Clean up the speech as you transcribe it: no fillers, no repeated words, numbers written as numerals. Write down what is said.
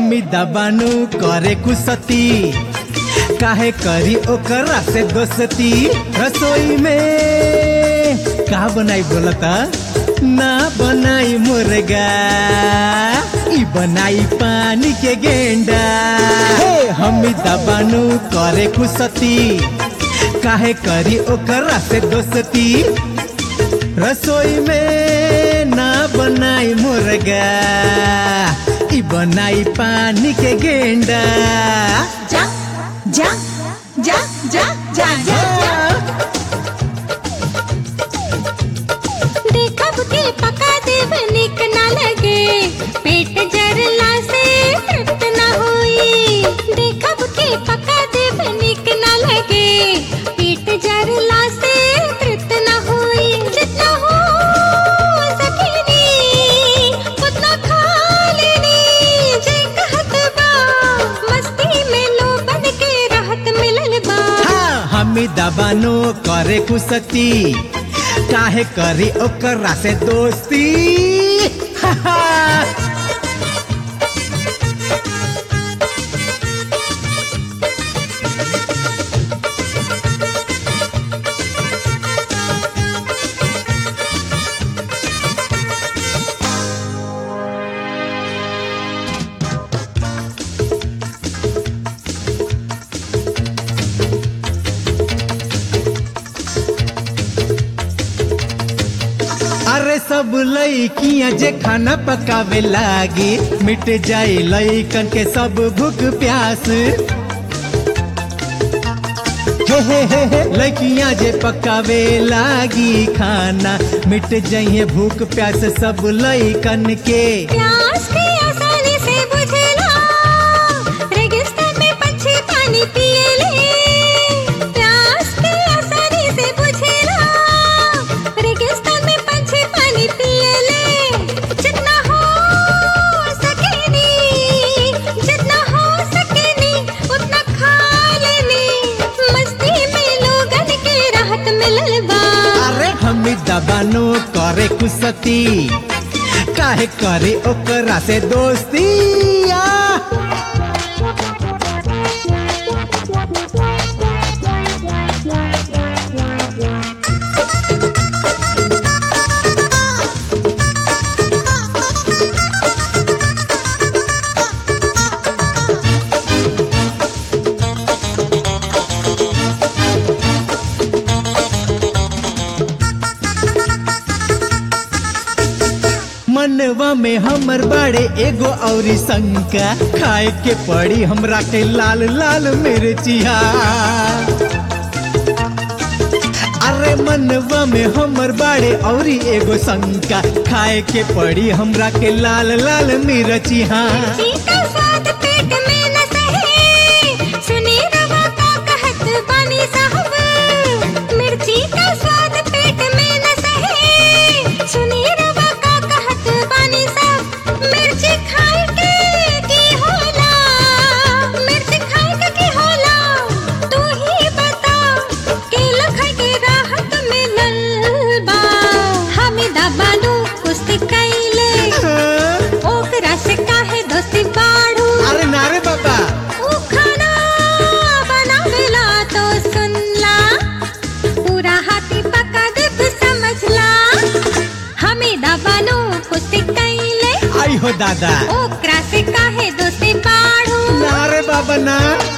हमीदा बानू करे कुसती काहे करी ओकरा से दोस्ती। रसोई में का बनाई बोलता ना बनाई मुर्गा ई बनाई पानी के गेंडा। हमीदा बानू करे कुसती काहे करी ओकरा से दोस्ती। रसोई में ना बनाई मुर्गा ई बनाई पानी के गेंडा। जा जा जा जा जा जा देखब के पका देव निक ना लगे पेट जरला से तृप्त ना होई। देखब के पका देव निक ना लगे पेट जरला से तृप्त ना होई। जितना हो सकेनी उतना खा लेनी जे कहत बा मस्ती में लो बन के राहत मिलल बा। हमीदा बानू करे कुसती काहे करी ओकरा से दोस्ती। अरे सब लइकियां जे खाना पकावे लागी मिट जाए लइकन के सब भूख प्यास। हे लइकियां जे पकावे लागी खाना मिट जाइए भूख प्यास सब लइकन के। प्यास के आसानी से बुझेला रेगिस्तान में पंछी पानी पिएले। प्यास के आसानी से बुझेला रेगिस्तान में पंछी पानी पिएले। जितना हो सकेनी उतना खा लेनी मस्ती में लोगन के राहत मिलल बा। अरे हमीदा बानू करे कुसती काहे करे ओकरा से दोस्ती। मनवा में हमर बड़े एगो औरी शंका खाए के पड़ी हमरा के लाल लाल मिर्चिया। अरे मनवा में हमर बड़े औरी एगो शंका खाए के पड़ी हमरा के लाल लाल मिर्चिया। मिर्ची का स्वाद पेट में न सहे सुनी रवा का कहत बानी साहब। मिर्ची का स्वाद पेट में न सहे सुनी रवा का कहत बानी साहब। मिर्ची खाए के की होला मिर्ची खाए के की होला तू ही बता केला खाए के राहत मिलल बा। हमीदा बानू कुश्ती कैले ओकरा से काहे दोस्ती बाड़ू। अरे नारे बाबा ऊ खाना बनावेला तो सुनला पूरा हाथी पका देव समझला। हमीदा बानू कुश्ती कैले आई हो दादा ओकरा से काहे दोस्ती बाड़ू। नारे बाबा ना।